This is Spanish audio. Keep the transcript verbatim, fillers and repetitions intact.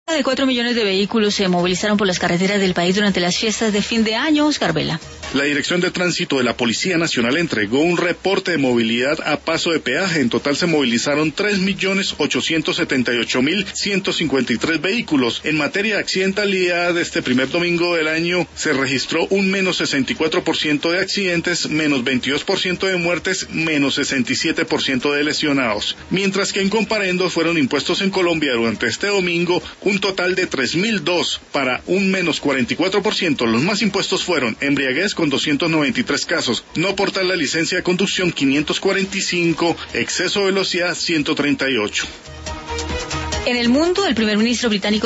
De cuatro millones de vehículos se movilizaron por las carreteras del país durante las fiestas de fin de año. Oscar Vela. La Dirección de Tránsito de la Policía Nacional entregó un reporte de movilidad a paso de peaje. En total se movilizaron tres millones ochocientos setenta y ocho mil ciento cincuenta y tres vehículos. En materia de accidentalidad, este primer domingo del año se registró un menos sesenta y cuatro por ciento de accidentes, menos veintidós por ciento de muertes, menos sesenta y siete por ciento de lesionados. Mientras que en comparendo fueron impuestos en Colombia durante este domingo un total de tres mil dos para un menos cuarenta y cuatro por ciento. Los más impuestos fueron embriaguez con doscientos noventa y tres casos, no portar la licencia de conducción quinientos cuarenta y cinco, exceso de velocidad ciento treinta y ocho. En el mundo, el primer ministro británico